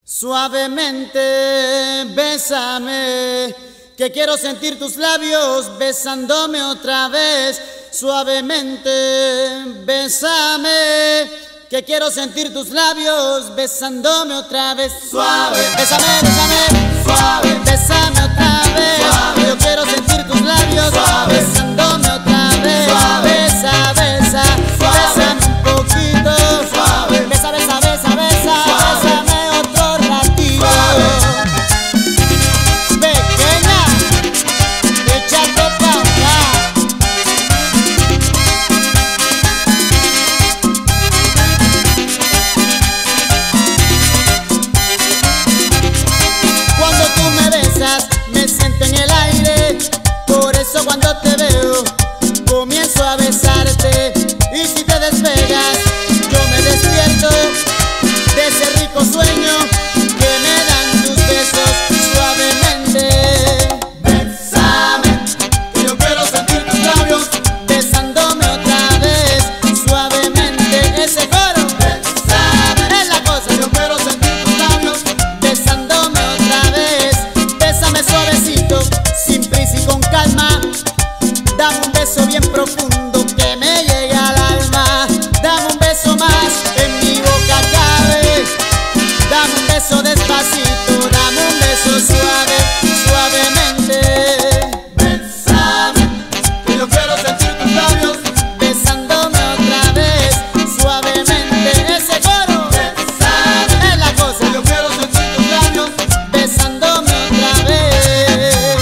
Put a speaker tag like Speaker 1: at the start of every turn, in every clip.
Speaker 1: Suavemente, bésame, que quiero sentir tus labios besándome otra vez. Suavemente, bésame, que quiero sentir tus labios besándome otra vez. Suave, bésame, bésame, suave, bésame otra vez. Suave, yo quiero sentir tus labios besándome otra vez. Suave, besa, besa, bésame un poquito. Suave, besa, besa, besa, besa, bésame otro ratito. Pequeña, échate pa' acá. Cuando tú me besas, me siento en el aire. Por eso cuando te veo, comienzo a besarte. Y si te despegas, yo me despierto de ese rico sueño que me dan tus besos. Suavemente, bésame, que yo quiero sentir tus labios besándome otra vez. Suavemente, ese coro, bésame, es la cosa. Yo quiero sentir tus labios besándome otra vez. Bésame suavecito, sin prisa y con calma. Dame un beso bien profundo que me llega al alma. Dame un beso más, en mi boca cabe. Dame un beso despacito, dame un beso suave, suavemente. Bésame, que yo quiero sentir tus labios besándome otra vez. Suavemente, ese coro, bésame, es la cosa. Yo quiero sentir tus labios besándome otra vez.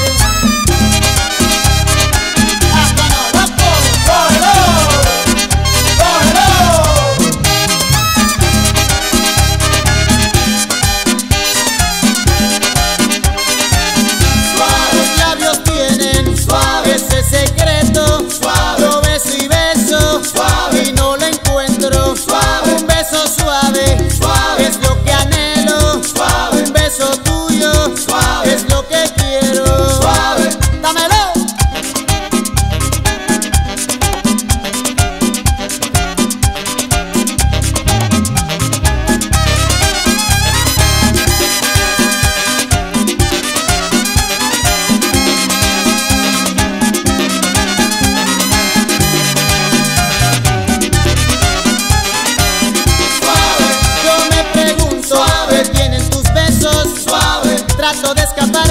Speaker 1: Hasta no, loco, cógelo, cógelo. Los labios tienen suave ese secreto. Suave, yo beso y beso suave y no lo encuentro. Suave, un beso suave, suave es lo que anhelo. Suave, un beso tuyo suave es lo que quiero. Suave, dámelo. Yo me pregunto, suave, ¿tienen tus besos? Suave, trato de escapar.